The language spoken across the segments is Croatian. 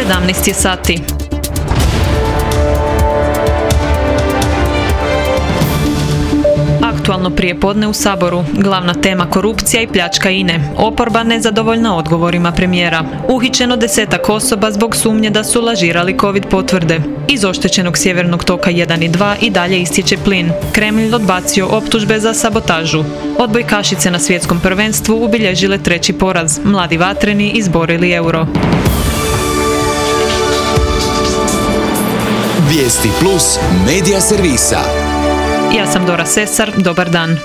17 je sati. Aktualno prijepodne u Saboru. Glavna tema korupcija i pljačka INA-e. Oporba nezadovoljna odgovorima premijera. Uhićeno 10 osoba zbog sumnje da su lažirali COVID potvrde. Iz oštećenog sjevernog toka 1 i 2 i dalje istječe plin. Kremlj odbacio optužbe za sabotažu. Odbojkašice na svjetskom prvenstvu ubilježile 3. poraz. Mladi vatreni izborili euro. Vijesti plus medija servisa. Ja sam Dora Sesar, dobar dan.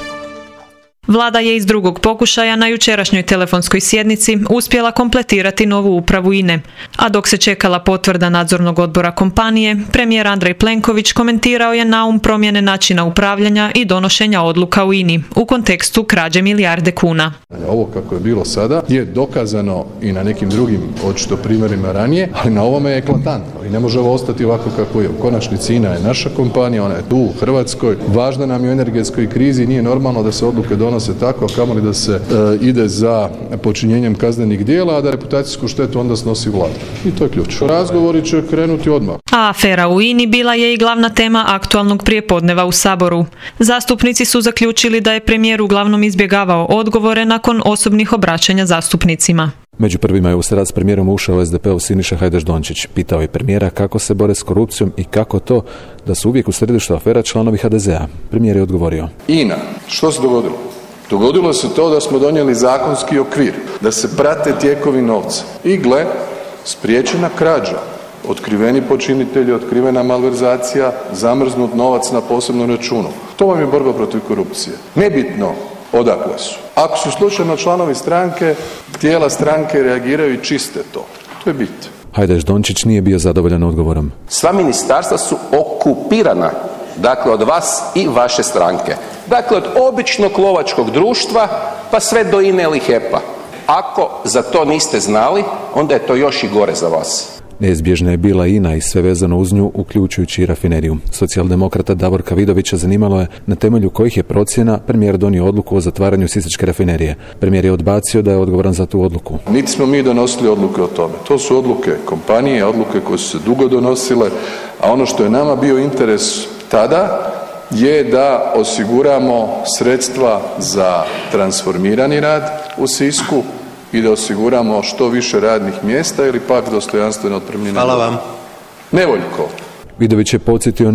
Vlada je iz drugog pokušaja na jučerašnjoj telefonskoj sjednici uspjela kompletirati novu upravu INA-e. A dok se čekala potvrda nadzornog odbora kompanije, premijer Andrej Plenković komentirao je naum promjene načina upravljanja i donošenja odluka u INA-i u kontekstu krađe milijarde kuna. Ovo kako je bilo sada je dokazano i na nekim drugim očito primjerima ranije, ali na ovome je eklatantno i ne može ovo ostati ovako kako je. U konačnici INA je naša kompanija, ona je tu u Hrvatskoj, važna nam je u energetskoj krizi i nije normalno da se odluke donose tako, a kamoli da se ide za počinjenjem kaznenih djela, a da reputacijsku štetu onda snosi Vlada. I to je ključ. Razgovori će krenuti odmah. A afera u INA-i bila je i glavna tema aktualnog prijepodneva u Saboru. Zastupnici su zaključili da je premijer uglavnom izbjegavao odgovore nakon osobnih obraćanja zastupnicima. Među prvima je u srad s premijerom ušao SDP-ov Siniša Hajdaš Dončić. Pitao je premijera kako se bore s korupcijom i kako to da su uvijek u središtu afera članovi HDZ-a. Premijer je odgovorio. INA, što se dogodilo? Dogodilo se to da smo donijeli zakonski okvir, da se prate tijekovi novca. I gle, spriječena krađa, otkriveni počinitelji, otkrivena malverzacija, zamrznut novac na posebnom računu. To vam je borba protiv korupcije. Nebitno odakle su. Ako su slučajno članovi stranke, tijela stranke reagiraju i čiste to. To je bit. Hajdaš Dončić nije bio zadovoljan odgovorom. Sva ministarstva su okupirana, dakle od vas i vaše stranke. Dakle, od običnog lovačkog društva pa sve do INA-e ili HEP-a. Ako za to niste znali, onda je to još i gore za vas. Neizbježna je bila INA i sve vezano uz nju, uključujući i rafineriju. Socijaldemokrata Davorka Vidovića zanimalo je na temelju kojih je procjena premijer donio odluku o zatvaranju sisačke rafinerije. Premijer je odbacio da je odgovoran za tu odluku. Niti smo mi donosili odluke o tome. To su odluke kompanije, odluke koje su se dugo donosile, a ono što je nama bio interes tada je da osiguramo sredstva za transformirani rad u Sisku i da osiguramo što više radnih mjesta ili pak dostojanstvene otpremnine. Hvala vam. Nevoljko. Vidović je podsjetio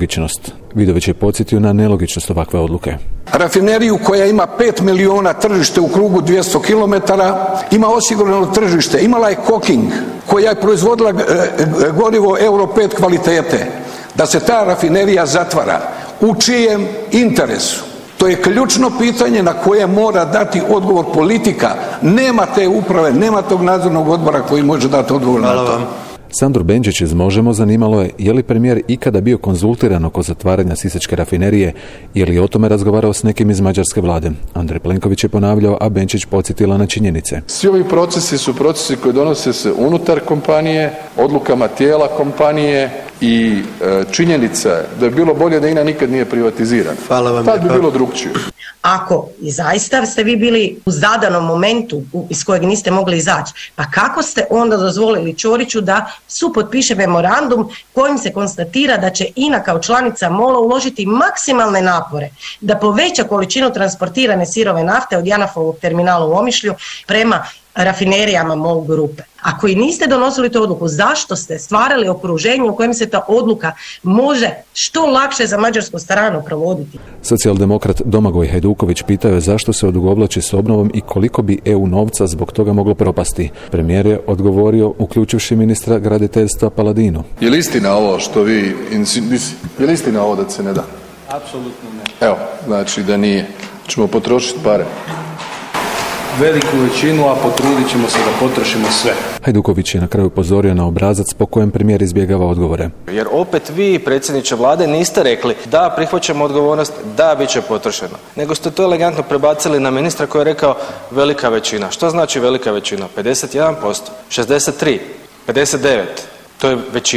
na nelogičnost ovakve odluke. Rafineriju koja ima 5 milijuna tržište u krugu 200 km, ima osigurano tržište, imala je Koking koja je proizvodila gorivo Euro 5 kvalitete. Da se ta rafinerija zatvara, u čijem interesu? To je ključno pitanje na koje mora dati odgovor politika. Nema te uprave, nema tog nadzornog odbora koji može dati odgovor na to. Sandru Benčić iz Možemo zanimalo je li premijer ikada bio konzultiran oko zatvaranja sisačke rafinerije, je li o tome razgovarao s nekim iz mađarske vlade. Andrej Plenković je ponavljao, a Benčić podsjetila na činjenice. Svi ovi procesi su procesi koji donose se unutar kompanije, odlukama tijela kompanije i činjenica je da je bilo bolje da INA nikad nije privatizirana. Hvala vam. Tad bi bilo drugčije. Ako i zaista ste vi bili u zadanom momentu iz kojeg niste mogli izaći, pa kako ste onda dozvolili Ćoriću da supotpiše memorandum kojim se konstatira da će INA kao članica MOL-a uložiti maksimalne napore da poveća količinu transportirane sirove nafte od JANAF-ovog terminala u Omišlju prema rafinerijama MOL grupe. Ako i niste donosili tu odluku, zašto ste stvarali okruženje u kojem se ta odluka može što lakše za mađarsku stranu provoditi? Socijaldemokrat Domagoj Hajduković pitao je zašto se odugovlači s obnovom i koliko bi EU novca zbog toga moglo propasti. Premijer je odgovorio uključivši ministra graditeljstva Paladinu. Je li istina ovo što vi je li istina ovo da se ne da? Apsolutno ne. Evo, znači da nije. Ćemo potrošiti pare. Veliku većinu, a potrudit ćemo se da potrošimo sve. Hajduković je na kraju upozorio na obrazac po kojem premijer izbjegava odgovore. Jer opet vi, predsjedniče vlade, niste rekli da prihvaćamo odgovornost, da bit će potrošeno. Nego ste to elegantno prebacili na ministra koji je rekao velika većina. Što znači velika većina? 51%, 63%, 59%. To je većina.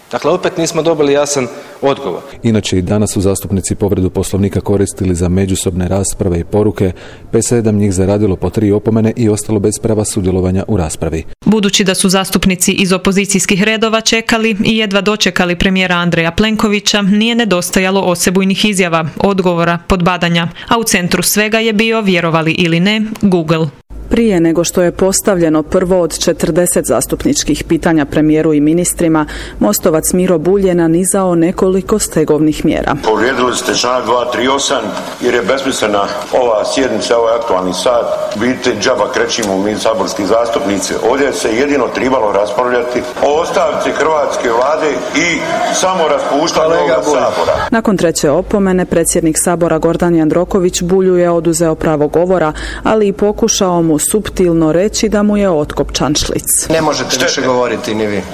Dakle, opet nismo dobili jasan odgovor. Inače i danas su zastupnici povredu Poslovnika koristili za međusobne rasprave i poruke, 7 njih zaradilo po 3 opomene i ostalo bez prava sudjelovanja u raspravi. Budući da su zastupnici iz opozicijskih redova čekali i jedva dočekali premijera Andreja Plenkovića, nije nedostajalo osebujnih izjava, odgovora, podbadanja, a u centru svega je bio, vjerovali ili ne, Google. Prije nego što je postavljeno prvo od 40 zastupničkih pitanja premijeru i ministrima, Mostovac Miro Bulj je nanizao nekoliko stegovnih mjera. Povrijedili ste članak 238 jer je besmislena ova sjednica, ovaj aktualni sat. Vidite, džaba krećimo mi saborski zastupnici. Ovdje se jedino trebalo raspravljati o ostavci hrvatske vlade i samo raspuštanju ovoga sabora. Nakon treće opomene, predsjednik sabora Gordan Jandroković Bulju je oduzeo pravo govora, ali i pokušao mu suptilno reći da mu je otkopčan šlic. Ne možete više govoriti ni vi.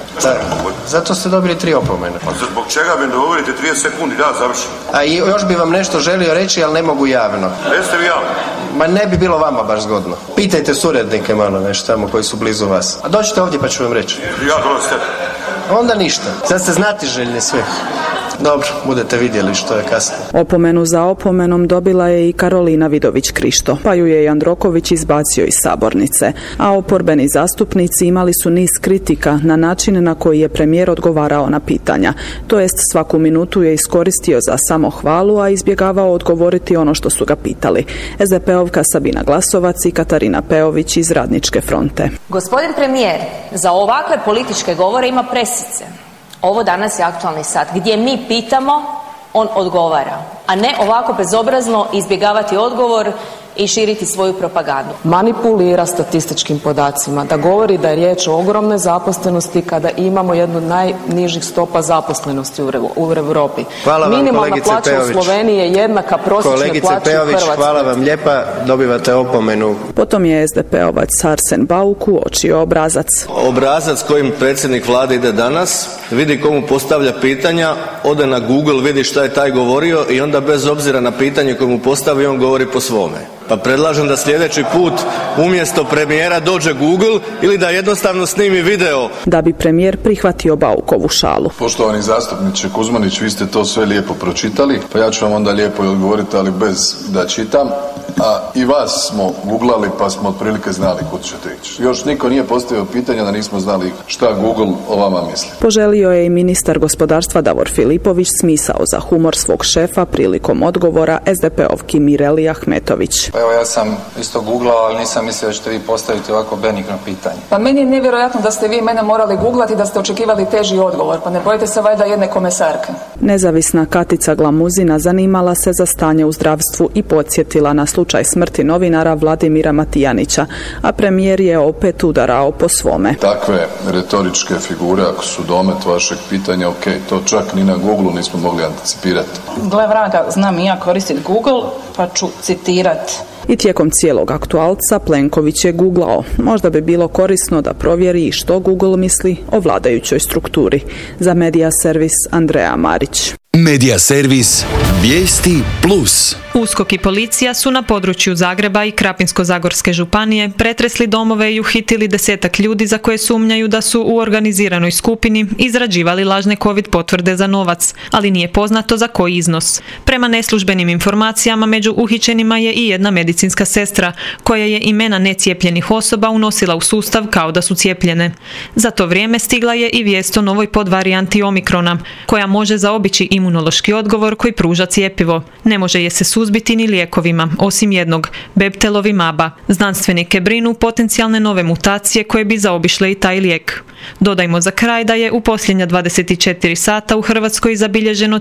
Zato ste dobili 3 opomene. A zbog čega mi dogovorite 30 sekundi da završim? A i još bi vam nešto želio reći, ali ne mogu javno. Jeste vi javno? Ma ne bi bilo vama baš zgodno. Pitajte suradnike malo nešto tamo koji su blizu vas. A dođite ovdje pa ću vam reći. Ja dolazite. Onda ništa. Sad ste znatiželjni sve. Dobro, budete vidjeli što je kasnije. Opomenu za opomenom dobila je i Karolina Vidović Krišto, pa ju je Jandroković izbacio iz sabornice. A oporbeni zastupnici imali su niz kritika na način na koji je premijer odgovarao na pitanja. To jest svaku minutu je iskoristio za samohvalu, a izbjegavao odgovoriti ono što su ga pitali. SDP-ovka Sabina Glasovac i Katarina Peović iz Radničke fronte. Gospodin premijer za ovakve političke govore ima presice. Ovo danas je aktualni sat gdje mi pitamo, on odgovara, a ne ovako bezobrazno izbjegavati odgovor i širiti svoju propagandu. Manipulira statističkim podacima, da govori da je riječ o ogromnoj zaposlenosti kada imamo jednu od najnižih stopa zaposlenosti u Europi. Hvala vam, minimalna plaća Peović. u Sloveniji je jednaka prosječnoj plaći u Hrvatskoj. Hvala vam lijepa, dobivate opomenu. Potom je SDP-ovac Arsen Bauk uočio obrazac. Obrazac kojim predsjednik vlade ide danas, vidi komu postavlja pitanja, ode na Google, vidi šta je taj govorio i onda bez obzira na pitanje koje mu postavi, on govori po svome. Pa predlažem da sljedeći put umjesto premijera dođe Google ili da jednostavno snimi video. Da bi premijer prihvatio Baukovu šalu. Poštovani zastupniče Kuzmanić, vi ste to sve lijepo pročitali, pa ja ću vam onda lijepo i odgovoriti, ali bez da čitam. A i vas smo googlali pa smo otprilike znali kud ćete ići. Još niko nije postavio pitanja da nismo znali šta Google o vama misli. Poželio je i ministar gospodarstva Davor Filipović smisao za humor svog šefa prilikom odgovora SDP-ovki Mireli Ahmetović. Pa evo, ja sam isto googlao, ali nisam mislio da ćete vi postaviti ovako benigno pitanje. Pa meni je nevjerojatno da ste vi mene morali googlati, da ste očekivali teži odgovor, pa ne bojite se valjda jedne komesarke. Nezavisna Katica Glamuzina zanimala se za stanje u zdravstvu i podsjetila na slučaj smrti novinara Vladimira Matijanića, a premijer je opet udarao po svome. Takve retoričke figure, ako su domet vašeg pitanja, ok, to čak ni na Google nismo mogli anticipirati. Gle vraga, znam i ja koristiti Google, pa ću citirati. I tijekom cijelog aktualca Plenković je googlao. Možda bi bilo korisno da provjeri što Google misli o vladajućoj strukturi. Za Medija servis Andreja Marić. Medija servis Vijesti Plus. USKOK i policija su na području Zagreba i Krapinsko-zagorske županije pretresli domove i uhitili 10 ljudi za koje sumnjaju da su u organiziranoj skupini izrađivali lažne COVID potvrde za novac, ali nije poznato za koji iznos. Prema neslužbenim informacijama među uhićenima je i jedna medicinska sestra koja je imena necijepljenih osoba unosila u sustav kao da su cijepljene. Za to vrijeme stigla je i vijest o novoj podvarijanti Omikrona koja može zaobići imunološki odgovor koji pruža cjepivo. Ne može je se suzbiti ni lijekovima, osim jednog, Beptelovimaba. Znanstvenike brinu potencijalne nove mutacije koje bi zaobišle i taj lijek. Dodajmo za kraj da je u posljednja 24 sata u Hrvatskoj zabilježeno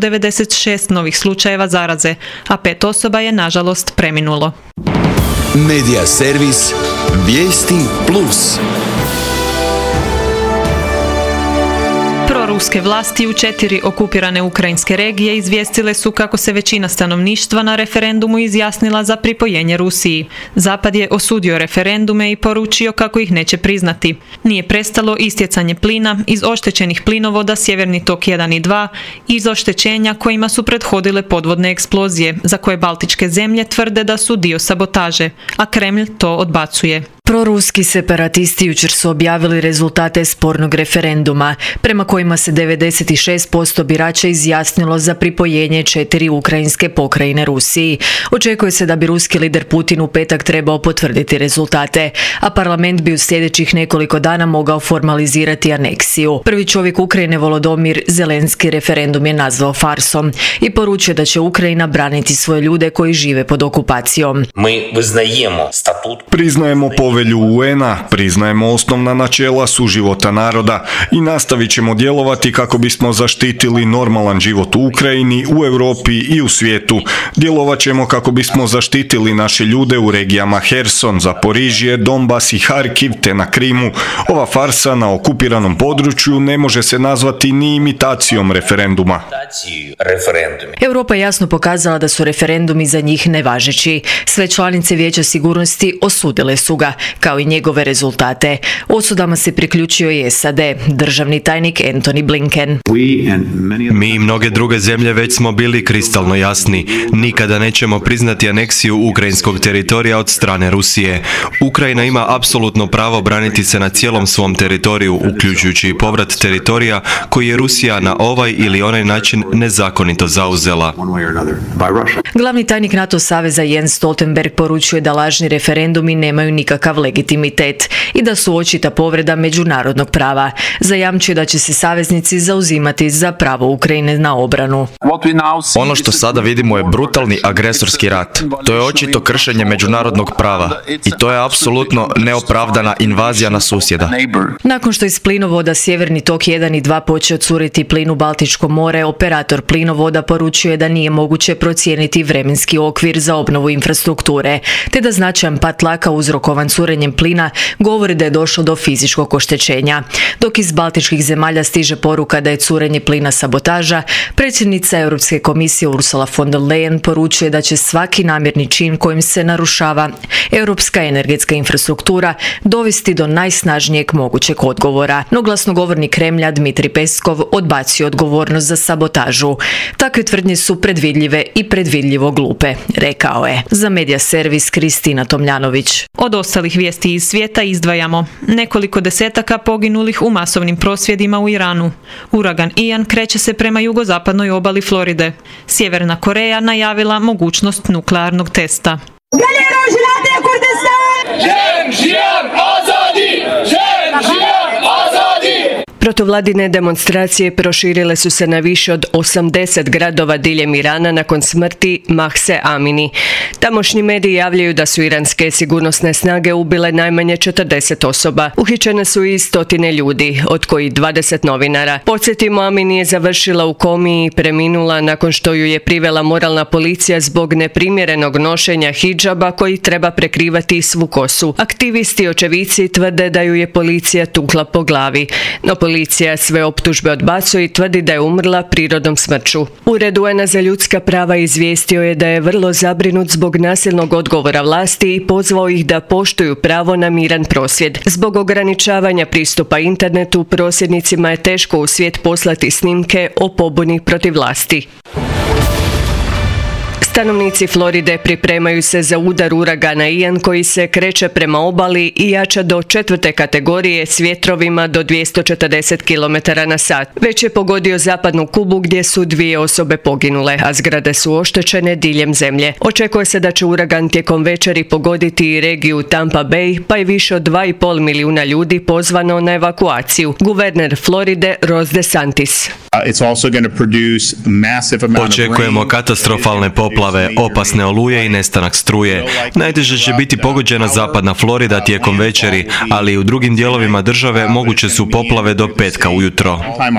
1096 novih slučajeva zaraze, a 5 osoba je nažalost preminulo. Medija servis Vijesti Plus. Ruske vlasti u 4 okupirane ukrajinske regije izvijestile su kako se većina stanovništva na referendumu izjasnila za pripojenje Rusiji. Zapad je osudio referendume i poručio kako ih neće priznati. Nije prestalo istjecanje plina iz oštećenih plinovoda Sjeverni tok 1 i 2 i iz oštećenja kojima su prethodile podvodne eksplozije, za koje baltičke zemlje tvrde da su dio sabotaže, a Kremlj to odbacuje. Proruski separatisti jučer su objavili rezultate spornog referenduma, prema kojima se 96% birača izjasnilo za pripojenje 4 ukrajinske pokrajine Rusiji. Očekuje se da bi ruski lider Putin u petak trebao potvrditi rezultate, a parlament bi u sljedećih nekoliko dana mogao formalizirati aneksiju. Prvi čovjek Ukrajine Volodymyr Zelenski referendum je nazvao farsom i poručio da će Ukrajina braniti svoje ljude koji žive pod okupacijom. Priznajemo povelju UN-a, priznajemo osnovna načela suživota naroda i nastavit ćemo djelovati kako bismo zaštitili normalan život u Ukrajini, u Europi i u svijetu. Djelovat ćemo kako bismo zaštitili naše ljude u regijama Herson, Zaporižje, Donbas i Harkiv te na Krimu. Ova farsa na okupiranom području ne može se nazvati ni imitacijom referenduma. Europa je jasno pokazala da su referendumi za njih nevažeći. Sve članice Vijeća sigurnosti osudile su ga, kao i njegove rezultate. Osudama se priključio i SAD, državni tajnik Antony Blinken. Mi i mnoge druge zemlje već smo bili kristalno jasni. Nikada nećemo priznati aneksiju ukrajinskog teritorija od strane Rusije. Ukrajina ima apsolutno pravo braniti se na cijelom svom teritoriju, uključujući i povrat teritorija koji je Rusija na ovaj ili onaj način nezakonito zauzela. Glavni tajnik NATO saveza Jens Stoltenberg poručuje da lažni referendumi nemaju nikakav legitimitet i da su očita povreda međunarodnog prava. Zajamčuje da će se saveznici zauzimati za pravo Ukrajine na obranu. Ono što sada vidimo je brutalni agresorski rat. To je očito kršenje međunarodnog prava i to je apsolutno neopravdana invazija na susjeda. Nakon što iz plinovoda Sjeverni tok 1 i 2 počeo curiti plin u Baltičko more, operator plinovoda poručuje da nije moguće procijeniti vremenski okvir za obnovu infrastrukture, te da značajan pad tlaka uzrokovan curenjem plina govori da je došlo do fizičkog oštećenja. Dok iz baltičkih zemalja stiže poruka da je curenje plina sabotaža, predsjednica Europske komisije Ursula von der Leyen poručuje da će svaki namjerni čin kojim se narušava europska energetska infrastruktura dovesti do najsnažnijeg mogućeg odgovora. No glasnogovornik Kremlja Dmitri Peskov odbacio odgovornost za sabotažu. Takve tvrdnje su predvidljive i predvidljivo glupe, rekao je. Za Medija servis Kristina Tomljanović. Od ostalih vijesti iz svijeta izdvajamo nekoliko desetaka poginulih u masovnim prosvjedima u Iranu. Uragan Ian kreće se prema jugozapadnoj obali Floride. Sjeverna Koreja najavila mogućnost nuklearnog testa. Protivladine demonstracije proširile su se na više od 80 gradova diljem Irana nakon smrti Mahse Amini. Tamošnji mediji javljaju da su iranske sigurnosne snage ubile najmanje 40 osoba. Uhićene su i stotine ljudi, od kojih 20 novinara. Podsjetimo, Amini je završila u komi i preminula nakon što ju je privela moralna policija zbog neprimjerenog nošenja hidžaba koji treba prekrivati svu kosu. Aktivisti i očevici tvrde da ju je policija tukla po glavi, no policija sve optužbe odbacuje i tvrdi da je umrla prirodnom smrću. Ured UN-a za ljudska prava izvijestio je da je vrlo zabrinut zbog nasilnog odgovora vlasti i pozvao ih da poštuju pravo na miran prosvjed. Zbog ograničavanja pristupa internetu, prosvjednicima je teško u svijet poslati snimke o pobuni protiv vlasti. Stanovnici Floride pripremaju se za udar uragana Ian koji se kreće prema obali i jača do 4. kategorije s vjetrovima do 240 km/h. Već je pogodio zapadnu Kubu gdje su 2 osobe poginule, a zgrade su oštećene diljem zemlje. Očekuje se da će uragan tijekom večeri pogoditi i regiju Tampa Bay, pa je više od 2,5 milijuna ljudi pozvano na evakuaciju. Guverner Floride Ron DeSantis. Očekujemo katastrofalne poplave, opasne oluje i nestanak struje. Najteže će biti pogođena zapadna Florida tijekom večeri, ali i u drugim dijelovima države moguće su poplave do petka ujutro.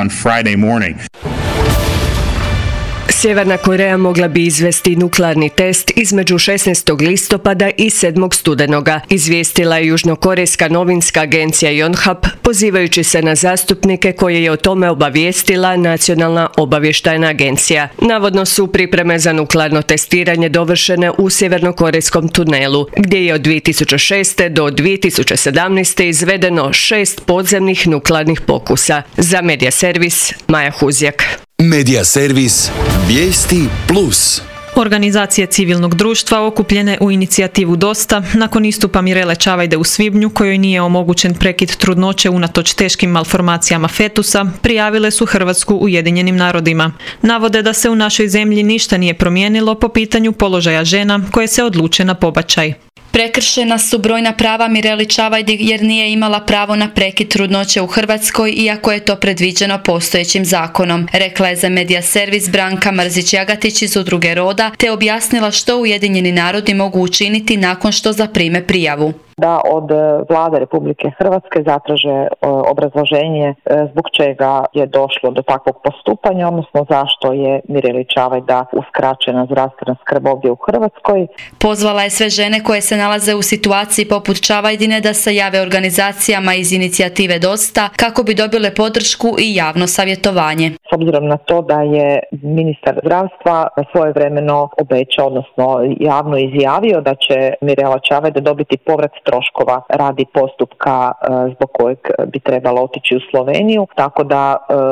Sjeverna Koreja mogla bi izvesti nuklearni test između 16. listopada i 7. studenoga, izvijestila je južnokorejska novinska agencija Yonhap, pozivajući se na zastupnike koje je o tome obavijestila Nacionalna obavještajna agencija. Navodno su pripreme za nuklearno testiranje dovršene u sjevernokorejskom tunelu, gdje je od 2006. do 2017. izvedeno 6 podzemnih nuklearnih pokusa. Za Medija servis Maja Huzjak. Medija servis Vijesti Plus. Organizacije civilnog društva okupljene u inicijativu Dosta nakon istupa Mirele Čavajde u svibnju, kojoj nije omogućen prekid trudnoće unatoč teškim malformacijama fetusa, prijavile su Hrvatsku Ujedinjenim narodima. Navode da se u našoj zemlji ništa nije promijenilo po pitanju položaja žena koje se odluče na pobačaj. Prekršena su brojna prava Mireli Čavajdi jer nije imala pravo na prekid trudnoće u Hrvatskoj, iako je to predviđeno postojećim zakonom, rekla je za Medija servis Branka Mrzić-Jagatić iz Udruge Roda, te objasnila što Ujedinjeni narodi mogu učiniti nakon što zaprime prijavu. Da od Vlade Republike Hrvatske zatraže obrazloženje zbog čega je došlo do takvog postupanja, odnosno zašto je Mireli Čavajda uskraćena zdravstvena skrb ovdje u Hrvatskoj. Pozvala je sve žene koje se nalaze u situaciji poput Čavajdine da se jave organizacijama iz inicijative Dosta kako bi dobile podršku i javno savjetovanje. S obzirom na to da je ministar zdravstva svojevremeno obećao, odnosno javno izjavio da će Mirela Čavajda dobiti povrat troškova radi postupka zbog kojeg bi trebalo otići u Sloveniju, tako da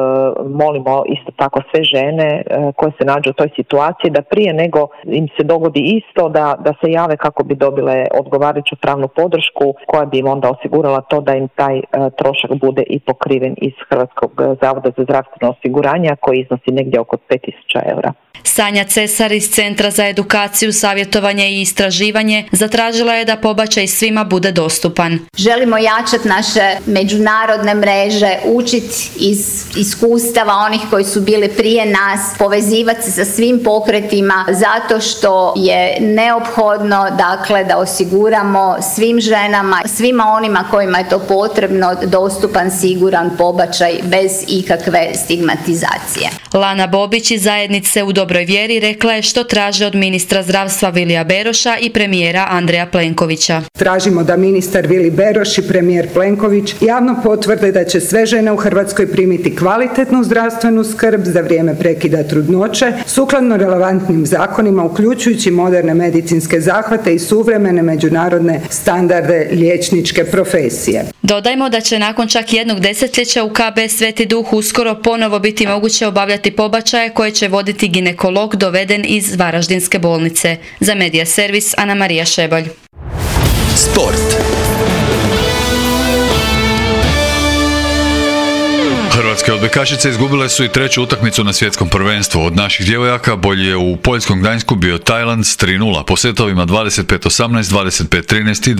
molimo isto tako sve žene koje se nađu u toj situaciji da prije nego im se dogodi isto da se jave kako bi dobile odgovarajuću pravnu podršku koja bi im onda osigurala to da im taj trošak bude i pokriven iz Hrvatskog zavoda za zdravstveno osiguranje koji iznosi negdje oko 5.000 eura. Sanja Cesar iz Centra za edukaciju, savjetovanje i istraživanje zatražila je da pobačaj svima bude dostupan. Želimo jačati naše međunarodne mreže, učiti iz iskustava onih koji su bili prije nas, povezivati se sa svim pokretima zato što je neophodno da osiguramo svim ženama, svima onima kojima je to potrebno, dostupan, siguran pobačaj bez ikakve stigmatizacije. Lana Bobić iz zajednice U dobroj vjeri rekla je što traže od ministra zdravstva Vilija Beroša i premijera Andreja Plenkovića. Tražimo da ministar Vili Beroš i premijer Plenković javno potvrde da će sve žene u Hrvatskoj primiti kvalitetnu zdravstvenu skrb za vrijeme prekida trudnoće, sukladno relevantnim zakonima, uključujući moderne medicinske zahvate i suvremene međunarodne standarde liječničke profesije. Dodajmo da će nakon čak jednog desetljeća u KB Sveti Duh uskoro ponovo biti moguće obavljati pobačaje koje će voditi ginekolog doveden iz Varaždinske bolnice. Za Medija servis Ana Marija Šebolj. Sport. Hrvatske odbojkašice izgubile su i treću utakmicu na svjetskom prvenstvu. Od naših djevojaka bolji je u poljskom Gdańsku bio Tajland s 3:0 po setovima 25-18, 25-13 i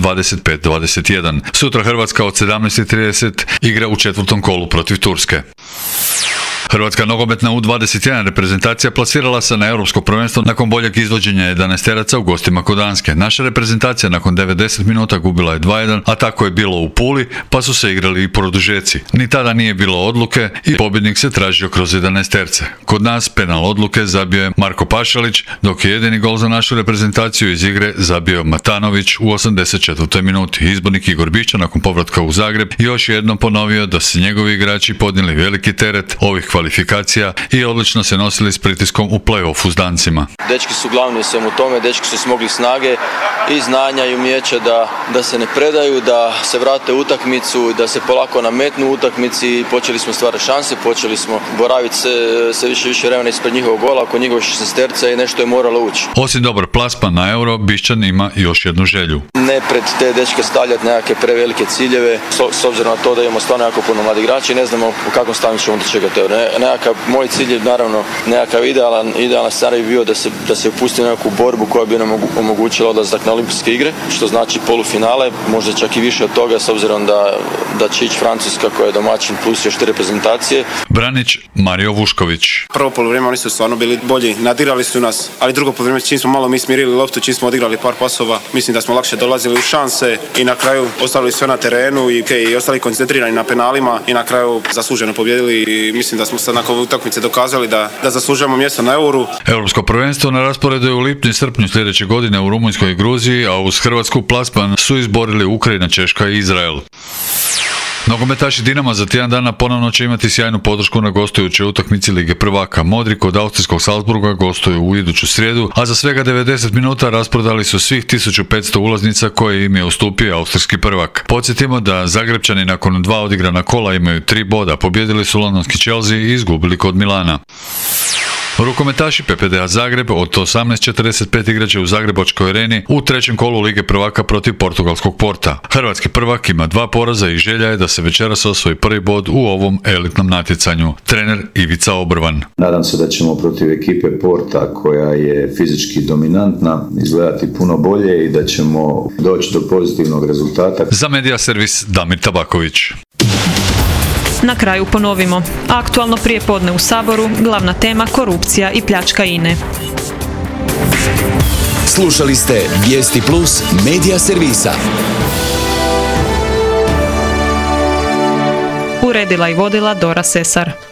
25-21. Sutra Hrvatska od 17:30 igra u četvrtom kolu protiv Turske. Hrvatska nogometna U21 reprezentacija plasirala se na europsko prvenstvo nakon boljeg izvođenja 11-teraca u gostima kod Danske. Naša reprezentacija nakon 90 minuta gubila je 2:1, a tako je bilo u Puli, pa su se igrali i produžeci. Ni tada nije bilo odluke i pobjednik se tražio kroz 11-terce. Kod nas penal odluke zabio je Marko Pašalić, dok je jedini gol za našu reprezentaciju iz igre zabio Matanović u 84. minuti. Izbornik Igor Bića nakon povratka u Zagreb još jednom ponovio da su njegovi igrači podnijeli veliki teret ovih kvalifikacija i odlično se nosili s pritiskom u play-offu s Dancima. Dečki su glavni u svemu tome, dečki su smogli snage i znanja i umijeća da se ne predaju, da se vrate u utakmicu, da se polako nametnu u utakmici. Počeli smo stvarati šanse, počeli smo boraviti se više vremena ispred njihovog gola, oko njihove 16-terca i nešto je moralo ući. Osim dobar plasman na Euro, Bišćan ima još jednu želju. Ne pred te dečke stavljati nekakve prevelike ciljeve, s obzirom na to da imamo stvarno jako puno mladih igrača i ne znamo u kakvom stanju ćemo dočekati Euro. Nekakav moj cilj je naravno nekakav idealan scenarij bio da se upusti u nekakvu borbu koja bi nam omogućila odlazak na olimpijske igre, što znači polufinale, možda čak i više od toga s obzirom da će ići Francuska koja je domaćin plus još 3 reprezentacije. Branić Mario Vušković. Prvo poluvreme oni su stvarno bili bolji, nadirali su nas, ali drugo poluvreme čim smo malo mi smirili loptu, čim smo odigrali par pasova, mislim da smo lakše dolazili u šanse i na kraju ostavili sve na terenu i ostali koncentrirani na penalima i na kraju zasluženo pobijedili i mislim da smo sad nakon utakmice dokazali da zaslužujemo mjesto na Euru. Europsko prvenstvo na rasporedu je u lipnju i srpnju sljedeće godine u Rumunjskoj i Gruziji, a uz Hrvatsku plasman su izborili Ukrajina, Češka i Izrael. Nogometaši Dinama za tjedan dana ponovno će imati sjajnu podršku na gostujućoj utakmici Lige prvaka. Modri kod austrijskog Salzburga gostuju u iduću srijedu, a za svega 90 minuta rasprodali su svih 1500 ulaznica koje im je ustupio austrijski prvak. Podsjetimo da Zagrebčani nakon 2 odigrana kola imaju 3 boda, pobjedili su londonski Chelsea i izgubili kod Milana. Rukometaši PPD-a Zagreb od 18:45 igraće u Zagrebačkoj areni u trećem kolu Lige prvaka protiv portugalskog Porta. Hrvatski prvak ima 2 poraza i želja je da se večeras osvoji prvi bod u ovom elitnom natjecanju. Trener Ivica Obrvan. Nadam se da ćemo protiv ekipe Porta, koja je fizički dominantna, izgledati puno bolje i da ćemo doći do pozitivnog rezultata. Za Medija servis Damir Tabaković. Na kraju ponovimo. Aktualno prijepodne u Saboru, glavna tema korupcija i pljačka INE. Slušali ste Vijesti Plus Medija servisa. Uredila i vodila Dora Sesar.